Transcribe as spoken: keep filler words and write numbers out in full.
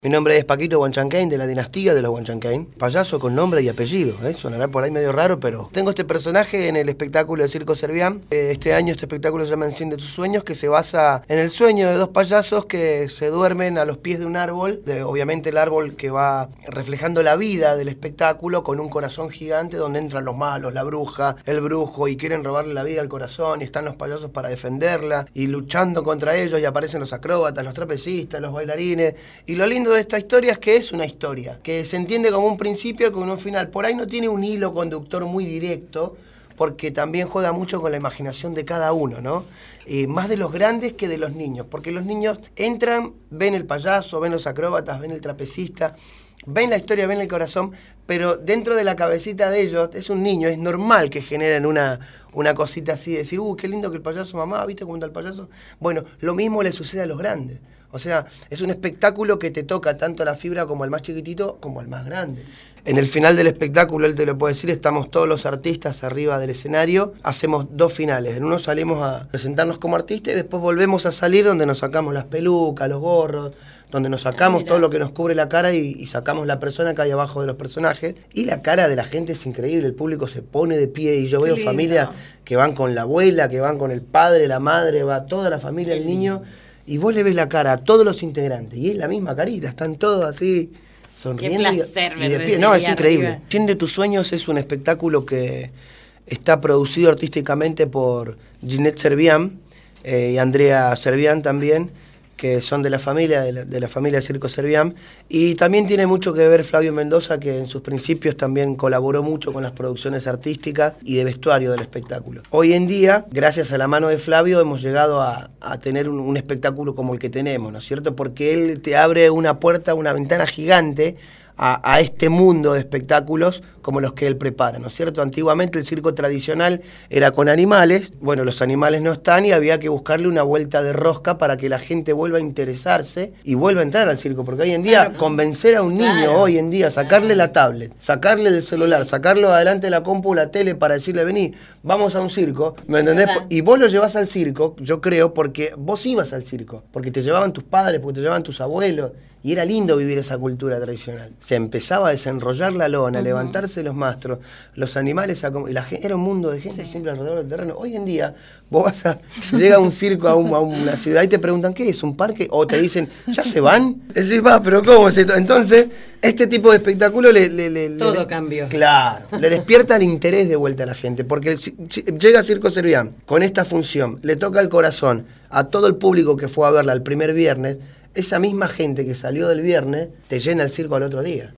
Mi nombre es Paquito Huanchancain, de la dinastía de los Huanchancain. Payaso con nombre y apellido, ¿eh? Sonará por ahí medio raro, pero tengo este personaje en el espectáculo de Circo Serviam. Este año este espectáculo se llama Enciende tus sueños, que se basa en el sueño de dos payasos que se duermen a los pies de un árbol. De, obviamente el árbol que va reflejando la vida del espectáculo, con un corazón gigante donde entran los malos, la bruja, el brujo, y quieren robarle la vida al corazón, y están los payasos para defenderla, y luchando contra ellos, y aparecen los acróbatas, los trapecistas, los bailarines. Y lo lindo de esta historia es que es una historia, que se entiende como un principio con un final. Por ahí no tiene un hilo conductor muy directo, porque también juega mucho con la imaginación de cada uno, ¿no? Eh, más de los grandes que de los niños, porque los niños entran, ven el payaso, ven los acróbatas, ven el trapecista, ven la historia, ven el corazón, pero dentro de la cabecita de ellos, es un niño, es normal que generen una, una cosita así, de decir, uh, qué lindo que el payaso, mamá, ¿viste cómo está el payaso? Bueno, lo mismo le sucede a los grandes. O sea, es un espectáculo que te toca tanto la fibra como al más chiquitito como al más grande. En el final del espectáculo, él te lo puede decir, estamos todos los artistas arriba del escenario, hacemos dos finales. En uno salimos a presentarnos como artistas y después volvemos a salir donde nos sacamos las pelucas, los gorros, donde nos sacamos ah, todo lo que nos cubre la cara y, y sacamos la persona que hay abajo de los personajes. Y la cara de la gente es increíble, el público se pone de pie y yo Qué veo lindo. Familias que van con la abuela, que van con el padre, la madre, va toda la familia, el niño. Y vos le ves la cara a todos los integrantes y es la misma carita, están todos así sonriendo. Qué placer, y, y de pie. No, es increíble. Arriba. Enciende tus sueños es un espectáculo que está producido artísticamente por Ginette Serviam eh, y Andrea Serviam también, que son de la familia, de la, de la familia Circo Serviam, y también tiene mucho que ver Flavio Mendoza, que en sus principios también colaboró mucho con las producciones artísticas y de vestuario del espectáculo. Hoy en día, gracias a la mano de Flavio, hemos llegado a, a tener un, un espectáculo como el que tenemos, ¿no es cierto? Porque él te abre una puerta, una ventana gigante a, a este mundo de espectáculos como los que él prepara, ¿no es cierto? Antiguamente el circo tradicional era con animales, bueno, los animales no están y había que buscarle una vuelta de rosca para que la gente vuelva a interesarse y vuelva a entrar al circo, porque hoy en día claro, convencer a un niño, claro, hoy en día, sacarle la tablet, sacarle el celular, sacarlo adelante de la compu, la tele para decirle, vení, vamos a un circo, ¿me entendés? Y vos lo llevás al circo, yo creo, porque vos ibas al circo, porque te llevaban tus padres, porque te llevaban tus abuelos, y era lindo vivir esa cultura tradicional. Se empezaba a desenrollar la lona, uh-huh. levantarse los mastros, los animales, a, y la, era un mundo de gente sí. siempre alrededor del terreno. Hoy en día, vos vas a, llega a un circo, a, un, a una ciudad y te preguntan, ¿qué es? ¿Un parque? O te dicen, ¿ya se van? Decís, va, pero ¿cómo es esto? Entonces, este tipo de espectáculo le... le, le Todo le, cambió. Claro, le despierta el interés de vuelta a la gente, porque si, si, llega Circo Serviam con esta función, le toca el corazón a todo el público que fue a verla el primer viernes, esa misma gente que salió del viernes te llena el circo al otro día.